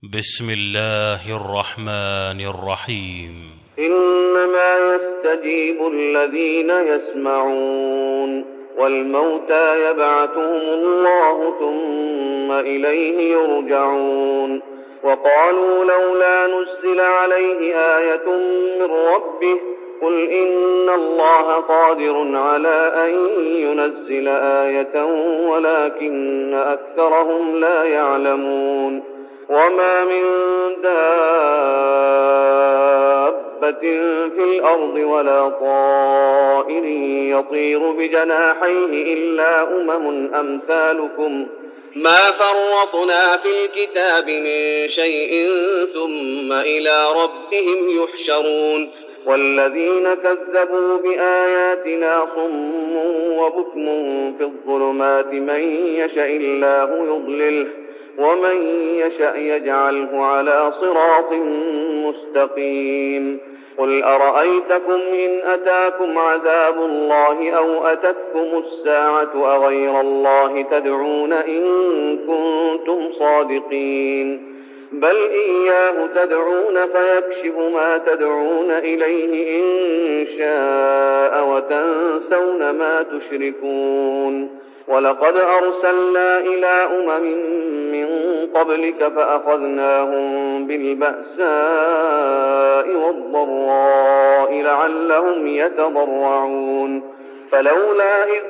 بسم الله الرحمن الرحيم. إنما يستجيب الذين يسمعون والموتى يبعثهم الله ثم إليه يرجعون. وقالوا لولا نزل عليه آية من ربه قل إن الله قادر على أن ينزل آية ولكن أكثرهم لا يعلمون. وما من دابة في الأرض ولا طائر يطير بجناحيه إلا أمم أمثالكم ما فرطنا في الكتاب من شيء ثم إلى ربهم يحشرون. والذين كذبوا بآياتنا صم وبكم في الظلمات من يشاء الله يضلله ومن يشاء يجعله على صراط مستقيم. قل أرأيتكم إن أتاكم عذاب الله أو أتتكم الساعة أغير الله تدعون إن كنتم صادقين. بل إياه تدعون فيكشف ما تدعون إليه إن شاء وتنسون ما تشركون. ولقد أرسلنا إلى أمم من قبلك فأخذناهم بالبأساء والضراء لعلهم يتضرعون. فلولا إذ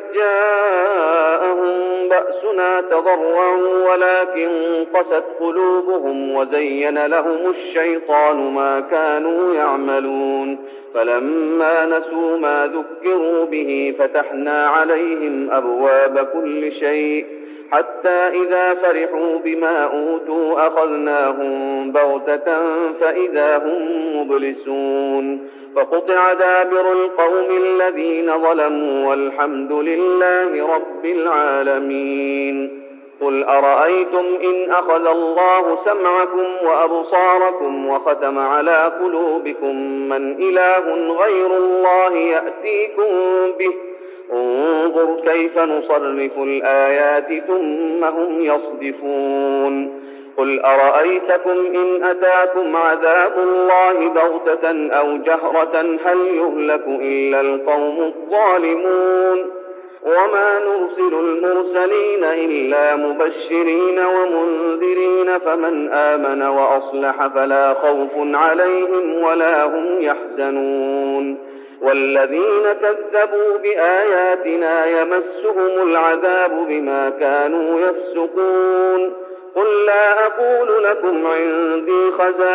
جاءهم بأسنا تضرعوا ولكن قست قلوبهم وزين لهم الشيطان ما كانوا يعملون. فلما نسوا ما ذكروا به فتحنا عليهم أبواب كل شيء حتى إذا فرحوا بما أوتوا أخذناهم بغتة فإذا هم مبلسون. فقطع دابر القوم الذين ظلموا والحمد لله رب العالمين. قل أرأيتم إن أخذ الله سمعكم وأبصاركم وختم على قلوبكم من إله غير الله يأتيكم به انظر كيف نصرف الآيات ثم هم يصدفون. قل أرأيتكم إن أتاكم عذاب الله بغتة أو جهرة هل يهلك إلا القوم الظالمون. وما نرسل المرسلين إلا مبشرين ومنذرين فمن آمن وأصلح فلا خوف عليهم ولا هم يحزنون. والذين كذبوا بآياتنا يمسهم العذاب بما كانوا يفسقون. قل لا أقول لكم عندي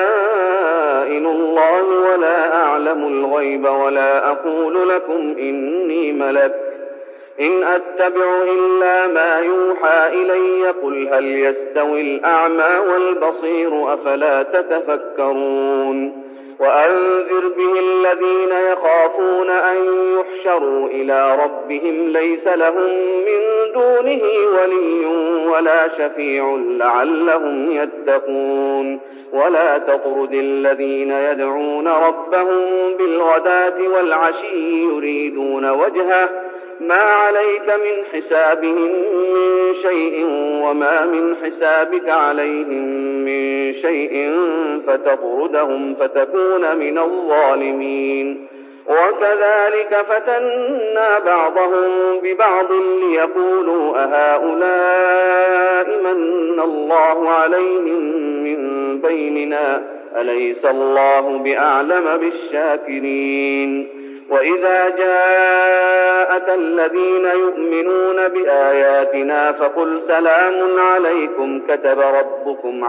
خزائن الله ولا أعلم الغيب ولا أقول لكم إني ملك إن أتبع إلا ما يوحى إلي قل هل يستوي الأعمى والبصير أفلا تتفكرون. وأنذر به الذين يخافون أن يحشروا إلى ربهم ليس لهم من دونه ولي ولا شفيع لعلهم يتقون. ولا تطرد الذين يدعون ربهم بالغداة والعشي يريدون وجهه ما عليك من حسابهم من شيء وما من حسابك عليهم من شيء فتطردهم فتكون من الظالمين. وكذلك فتنا بعضهم ببعض ليقولوا أهؤلاء من الله عليهم من بيننا أليس الله بأعلم بالشاكرين. وإذا جاءك الذين يؤمنون بآياتنا فقل سلام عليكم كتب ربكم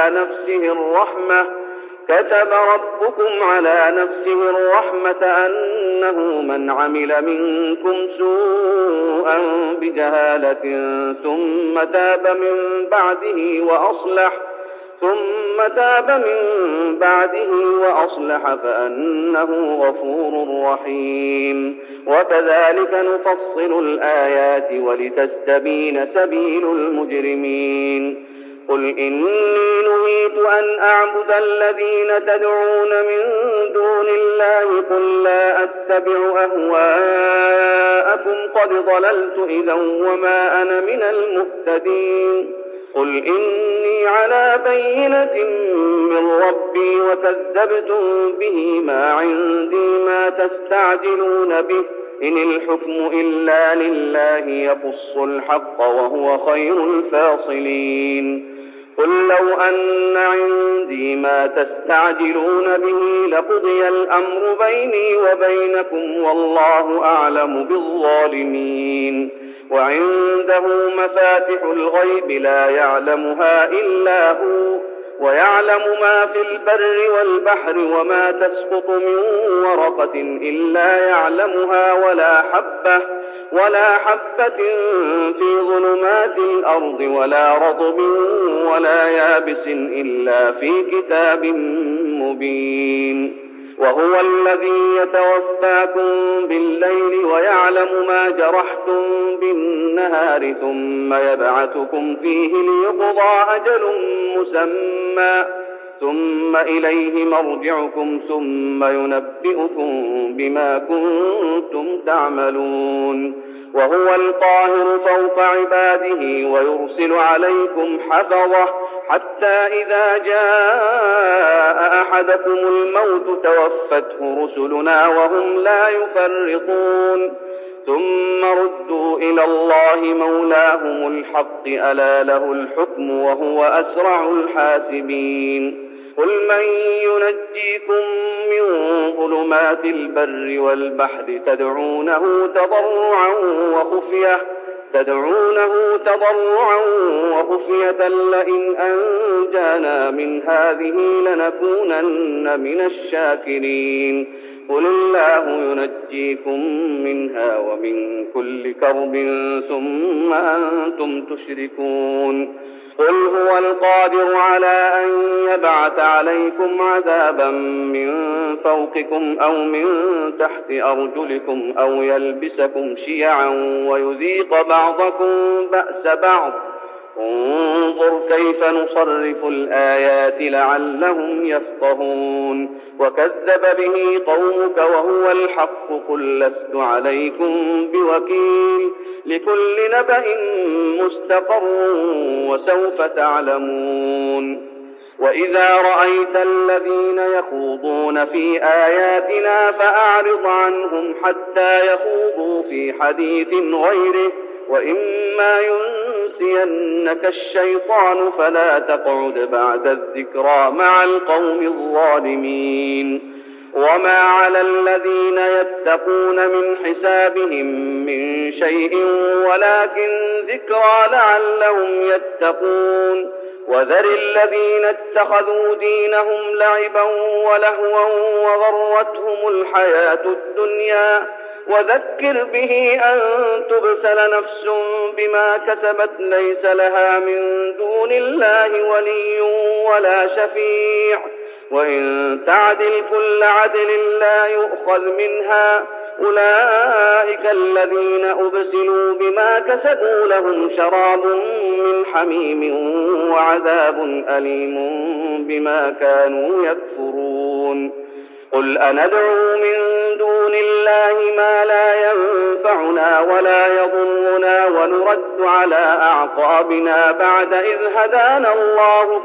على نفسه الرحمة أنه من عمل منكم سوءا بجهالة ثم تاب من بعده وأصلح فأنه غفور رحيم. وكذلك نفصل الآيات ولتستبين سبيل المجرمين. قل إني نهيت أن أعبد الذين تدعون من دون الله قل لا أتبع أهواءكم قد ضللت إذا وما أنا من المهتدين. قل إني إني على بينة من ربي وكذبتم به ما عندي ما تستعجلون به إن الحكم إلا لله يقص الحق وهو خير الفاصلين قل لو أن عندي ما تستعجلون به لقضي الأمر بيني وبينكم والله أعلم بالظالمين وعنده مفاتح الغيب لا يعلمها إلا هو ويعلم ما في البر والبحر وما تسقط من ورقة إلا يعلمها ولا حبة في ظلمات الأرض ولا رطب ولا يابس إلا في كتاب مبين وهو الذي يتوفاكم بالليل ويعلم ما جرحتم بالنهار ثم يبعثكم فيه ليقضى أجل مسمى ثم إليه مرجعكم ثم ينبئكم بما كنتم تعملون وهو القاهر فوق عباده ويرسل عليكم حفظه حتى إذا جاء أحدكم الموت توفته رسلنا وهم لا يفرطون ثم ردوا إلى الله مولاهم الحق ألا له الحكم وهو أسرع الحاسبين قل من ينجيكم من ظلمات البر والبحر تدعونه تضرعا وخفية لئن أنجانا من هذه لنكونن من الشاكرين قل الله ينجيكم منها ومن كل كرب ثم أنتم تشركون قل هو القادر على أن يبعث عليكم عذابا من فوقكم أو من تحت أرجلكم أو يلبسكم شيعا ويذيق بعضكم بأس بعض انظر كيف نصرف الآيات لعلهم يفقهون وكذب به قومك وهو الحق قل لست عليكم بوكيل لكل نبأ مستقر وسوف تعلمون وإذا رأيت الذين يخوضون في آياتنا فأعرض عنهم حتى يخوضوا في حديث غيره وإما ينسينك الشيطان فلا تقعد بعد الذكرى مع القوم الظالمين وما على الذين يتقون من حسابهم من شيء ولكن ذكرى لعلهم يتقون وذر الذين اتخذوا دينهم لعبا ولهوا وغرتهم الحياة الدنيا وذكر به أن تبسل نفس بما كسبت ليس لها من دون الله ولي ولا شفيع وإن تعدل كل عدل لا يؤخذ منها أولئك الذين أبسلوا بما كسبوا لهم شراب من حميم وعذاب أليم بما كانوا يكفرون قل أندعو من دون الله ما لا ينفعنا ولا يضرنا ونرد على أعقابنا بعد إذ هدانا الله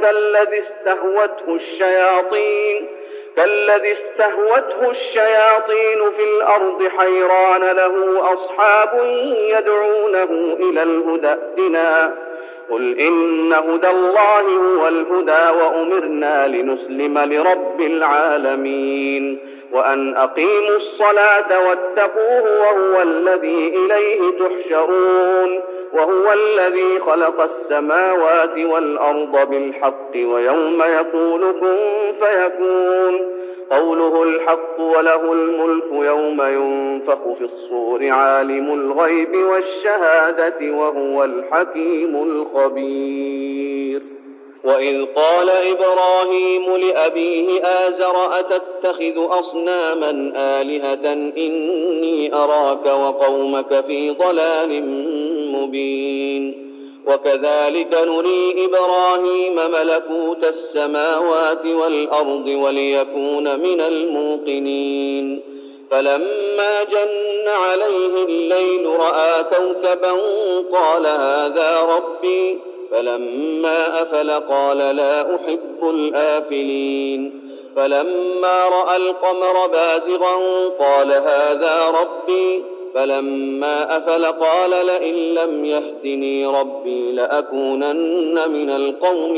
كالذي استهوته الشياطين في الأرض حيران له أصحاب يدعونه إلى الهدى ائتنا قل إن هدى الله هو الهدى وأمرنا لنسلم لرب العالمين وأن أقيموا الصلاة واتقوه وهو الذي إليه تحشرون وهو الذي خلق السماوات والأرض بالحق ويوم يقول كن فيكون قوله الحق وله الملك يوم ينفخ في الصور عالم الغيب والشهادة وهو الحكيم الخبير وإذ قال إبراهيم لأبيه آزر أتتخذ أصناما آلهة إني أراك وقومك في ضلال مبين وكذلك نري إبراهيم ملكوت السماوات والأرض وليكون من الموقنين فلما جن عليه الليل رأى كوكبا قال هذا ربي فلما أفل قال لا أحب الآفلين فلما رأى القمر بازغا قال هذا ربي فلما أفل قال لئن لم يهدني ربي لأكونن من القوم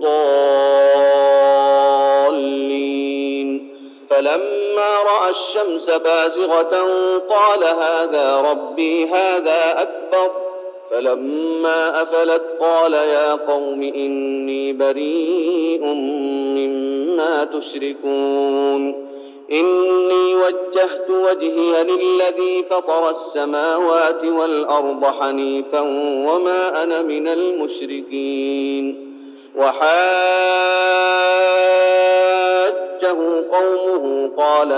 الضالين فلما رأى الشمس بازغة قال هذا ربي هذا أكبر فلما أفلت قال يا قوم إني بريء مما تشركون إني وجهت وجهي للذي فطر السماوات والأرض حنيفا وما أنا من المشركين وحاجه قومه قال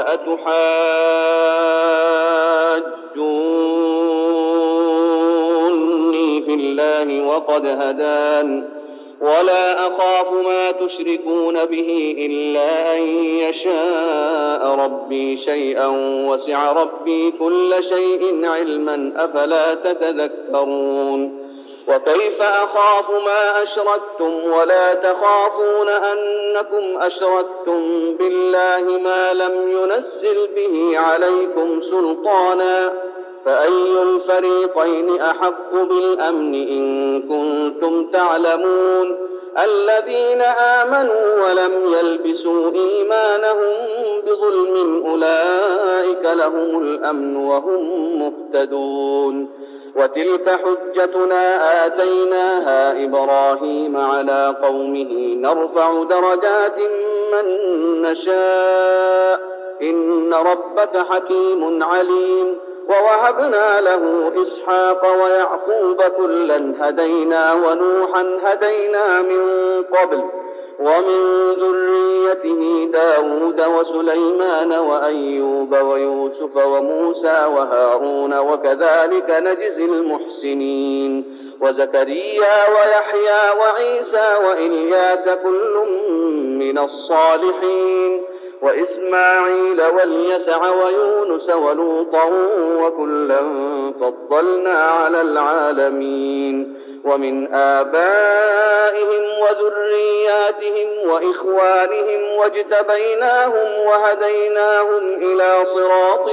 أتحاجوني في الله وقد هدان ولا أخاف ما تشركون به إلا أن يشاء ربي شيئا وسع ربي كل شيء علما أفلا تتذكرون وكيف أخاف ما أشركتم ولا تخافون أنكم أشركتم بالله ما لم ينزل به عليكم سلطانا فأي الفريقين أحق بالأمن إن كنتم تعلمون الذين آمنوا ولم يلبسوا إيمانهم بظلم أولئك لهم الأمن وهم مهتدون وتلك حجتنا آتيناها إبراهيم على قومه نرفع درجات من نشاء إن ربك حكيم عليم ووهبنا له إسحاق ويعقوب كلا هدينا ونوحا هدينا من قبل ومن ذريته داود وسليمان وأيوب ويوسف وموسى وهارون وكذلك نجزي المحسنين وزكريا ويحيى وعيسى وإلياس كل من الصالحين وإسماعيل واليسع ويونس ولوطا وكلا فضلنا على العالمين ومن آبائهم وذرياتهم وإخوانهم واجتبيناهم وهديناهم إلى صراط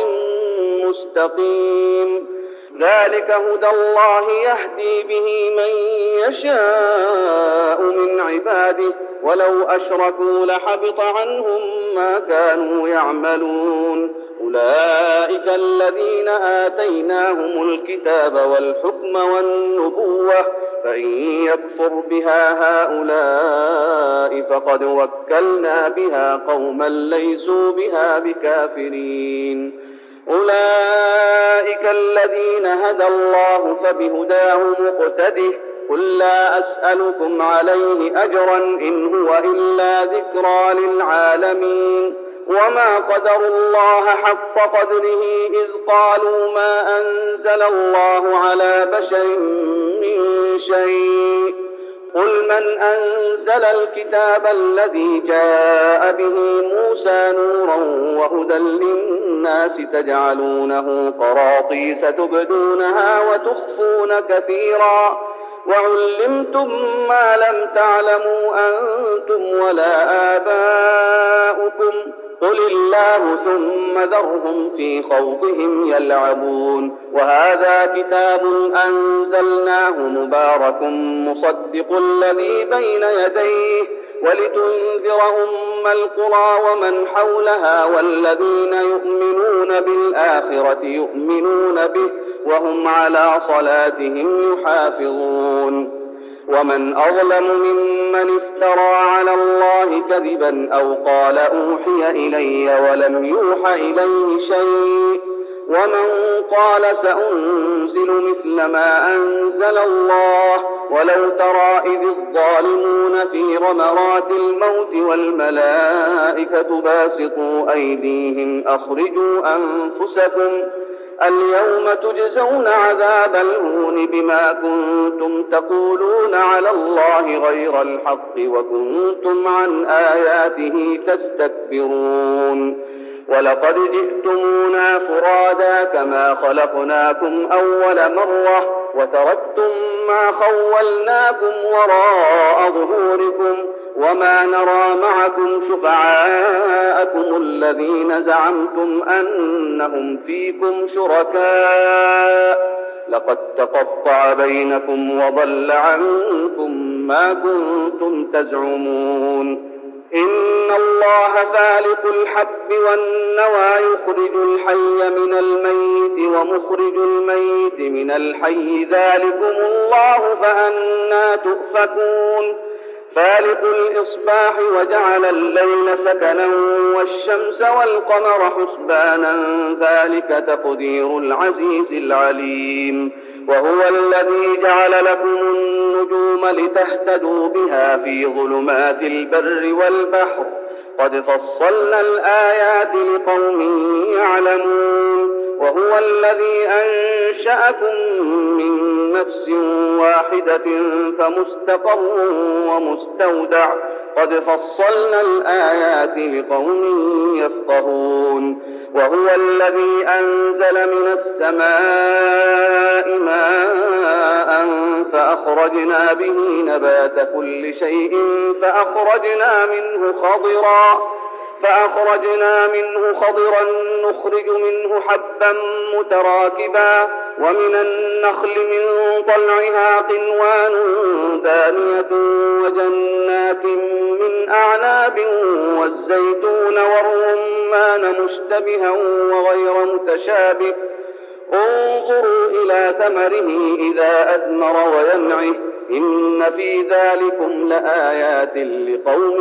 مستقيم ذلك هدى الله يهدي به من يشاء من عباده ولو أشركوا لحبط عنهم ما كانوا يعملون أولئك الذين آتيناهم الكتاب والحكم والنبوة فإن يكفر بها هؤلاء فقد وكلنا بها قوما ليسوا بها بكافرين أولئك الذين هدى الله فبهداه مقتده قل لا أسألكم عليه أجرا إن هو إلا ذكرى للعالمين وما قدروا الله حق قدره إذ قالوا ما أنزل الله على بشر من شيء قل من أنزل الكتاب الذي جاء به موسى نورا وهدى للناس تجعلونه قراطيس تبدونها وتخفون كثيرا وعلمتم ما لم تعلموا أنتم ولا آباؤكم قل الله ثم ذرهم في خوضهم يلعبون وهذا كتاب أنزلناه مبارك مصدق الذي بين يديه ولتنذر أم القرى ومن حولها والذين يؤمنون بالآخرة يؤمنون به وهم على صلاتهم يحافظون ومن أظلم ممن افترى على الله كذبا أو قال أوحي إلي ولم يوح إليه شيء ومن قال سأنزل مثل ما أنزل الله ولو ترى إذ الظالمون في غمرات الموت والملائكة باسطوا أيديهم أخرجوا أنفسكم اليوم تجزون عذاب الهون بما كنتم تقولون على الله غير الحق وكنتم عن آياته تستكبرون ولقد جئتمونا فرادا كما خلقناكم أول مرة وتركتم ما خولناكم وراء ظهوركم وما نرى معكم شفعاءكم الذين زعمتم أنهم فيكم شركاء لقد تقطع بينكم وضل عنكم ما كنتم تزعمون إن الله فالق الحب والنوى يخرج الحي من الميت ومخرج الميت من الحي ذلكم الله فأنى تؤفكون فالق الإصباح وجعل الليل سكنا والشمس والقمر حسبانا ذلك تقدير العزيز العليم وهو الذي جعل لكم النجوم لتهتدوا بها في ظلمات البر والبحر قد فصلنا الآيات لقوم يعلمون وهو الذي أنشأكم من نفس واحدة فمستقر ومستودع قد فصلنا الآيات لقوم يفقهون وهو الذي أنزل من السماء ماء فأخرجنا به نبات كل شيء فأخرجنا منه خضرا نخرج منه حبا متراكبا ومن النخل من طلعها قنوان دانية وجنات من أعناب والزيتون والرمان مشتبها وغير متشابه انظروا إلى ثمره إذا أثمر وينعه إن في ذلكم لآيات لقوم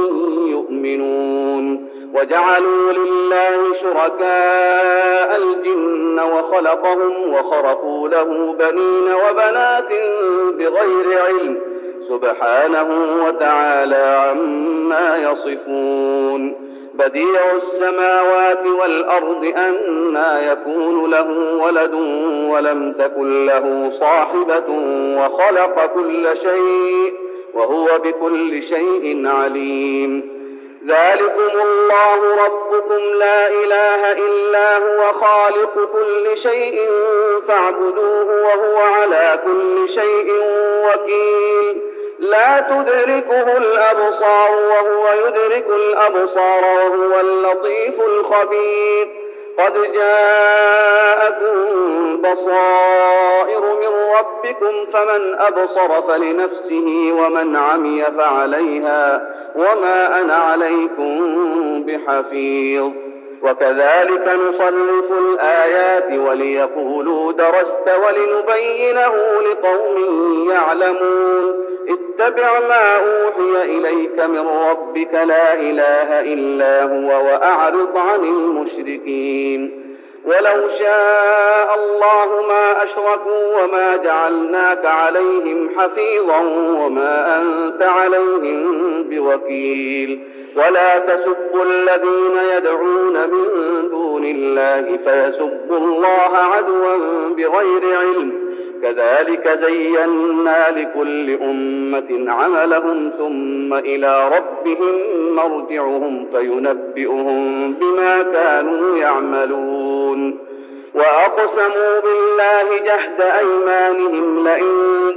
يؤمنون وجعلوا لله شركاء الجن وخلقهم وخرقوا له بنين وبنات بغير علم سبحانه وتعالى عما يصفون بديع السماوات والأرض أنى يكون له ولد ولم تكن له صاحبة وخلق كل شيء وهو بكل شيء عليم ذلكم الله ربكم لا إله إلا هو خالق كل شيء فاعبدوه وهو على كل شيء وكيل لا تدركه الأبصار وهو يدرك الأبصار وهو اللطيف الخبير قد جاءكم بصائر من ربكم فمن أبصر فلنفسه ومن عمي فعليها وما أنا عليكم بحفيظ وكذلك نصرف الآيات وليقولوا درست ولنبينه لقوم يعلمون اتبع ما أوحي إليك من ربك لا إله إلا هو وأعرض عن المشركين ولو شاء الله ما أشركوا وما جعلناك عليهم حفيظا وما أنت عليهم بوكيل ولا تسبوا الذين يدعون من دون الله فيسبوا الله عدوا بغير علم كذلك زينا لكل أمة عملهم ثم إلى ربهم مرجعهم فينبئهم بما كانوا يعملون وأقسموا بالله جهد أيمانهم لئن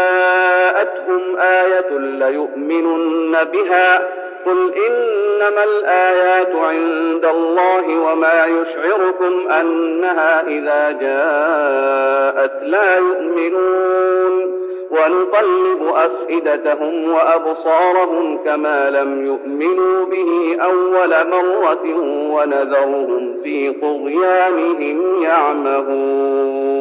جاءتهم آية ليؤمنن بها قل إنما الآيات عند الله وما يشعركم أنها إذا جاءت لا يؤمنون ونقلب أفئدتهم وأبصارهم كما لم يؤمنوا به أول مرة ونذرهم في طغيانهم يعمهون